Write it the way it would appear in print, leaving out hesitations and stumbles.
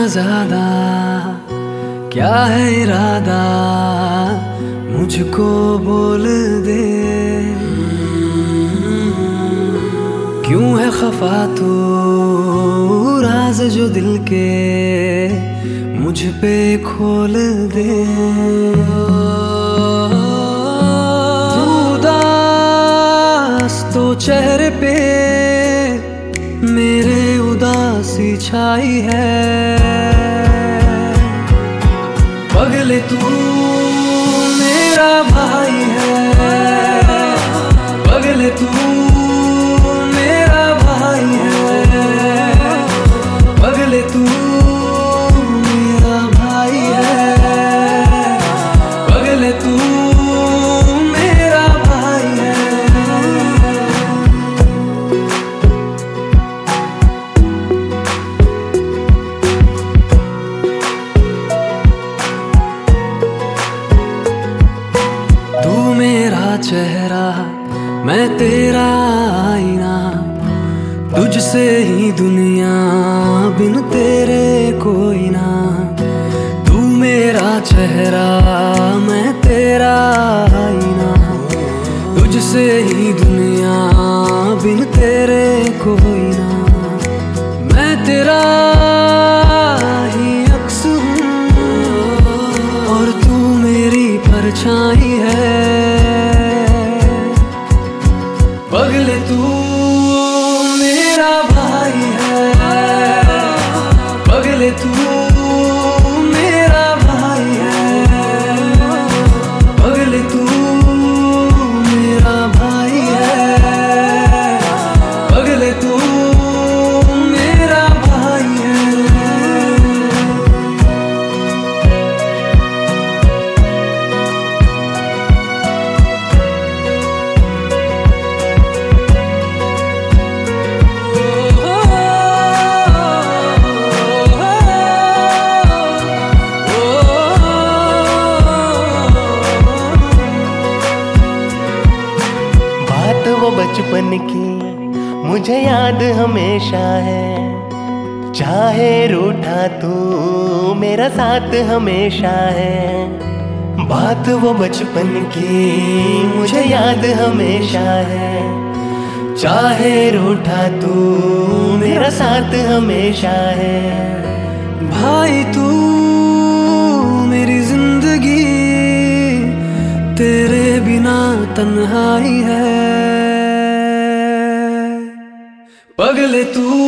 ज्यादा क्या है इरादा, मुझको बोल दे। क्यों है खफा तू, राज जो दिल के मुझ पे खोल दे। तू उदास तो चेहरे पे मेरे उदासी छाई है। पगले तू मेरा भाई है, पगले तू मेरा भाई है, पगले तू मेरा भाई है, पगले तू मेरा भाई है। तू मेरा चेहरा मैं तेरा आईना, तुझसे ही दुनिया बिन तेरे कोई ना। तू मेरा चेहरा मैं तेरा आईना, तुझसे ही दुनिया बिन तेरे कोई ना। मैं तेरा ही अक्स हूँ और तू मेरी परछाई है। पगले तू मेरा भाई है, पगले तू मेरा भाई है, पगले तू मेरा भाई है, पगले तू मेरा भाई है। वो बचपन की मुझे याद हमेशा है, चाहे रूठा तू मेरा साथ हमेशा है। बात वो बचपन की मुझे याद हमेशा है, चाहे रूठा तू मेरा साथ हमेशा है। भाई तू मेरी जिंदगी, तेरे बिना तन्हाई है। पगले तू